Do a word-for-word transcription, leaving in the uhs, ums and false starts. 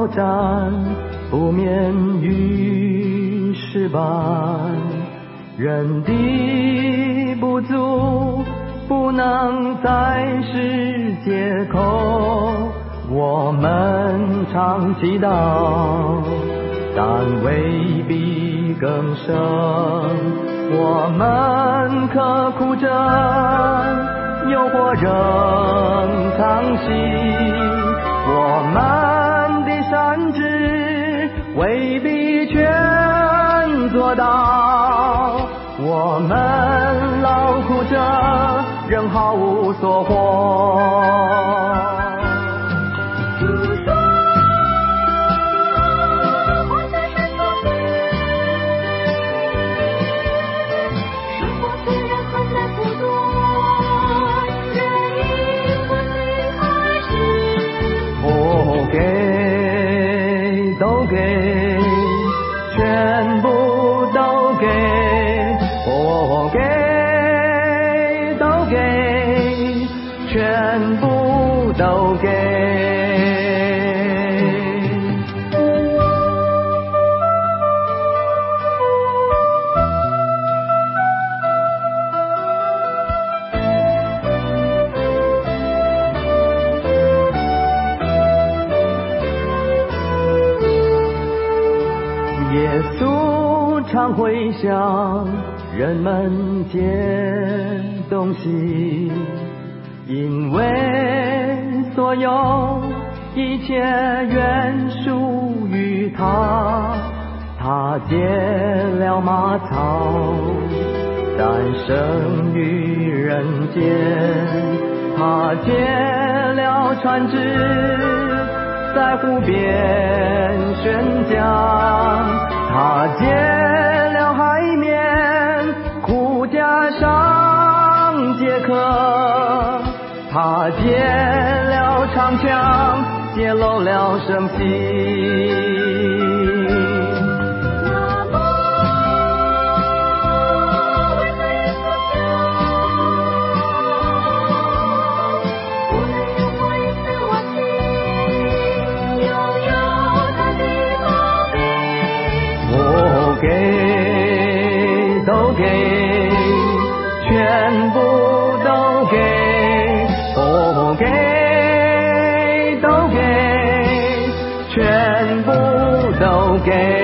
挑战，不免于失败。人的不足不能在世界口，我们常祈祷，但未必更生。我们刻苦着，诱惑仍藏息，我们的善知未必全做到，我们劳苦着仍毫无所获。给都给，全部都给，哦给都给，全部都给。耶稣常会向人们借东西，因为所有一切原属于他。他借了马槽，诞生于人间，他借了船只，在湖边宣讲，他借了海面，苦加上解渴，他借了长枪，揭露了生息。给都给，全部都给，哦给都给，全部都给。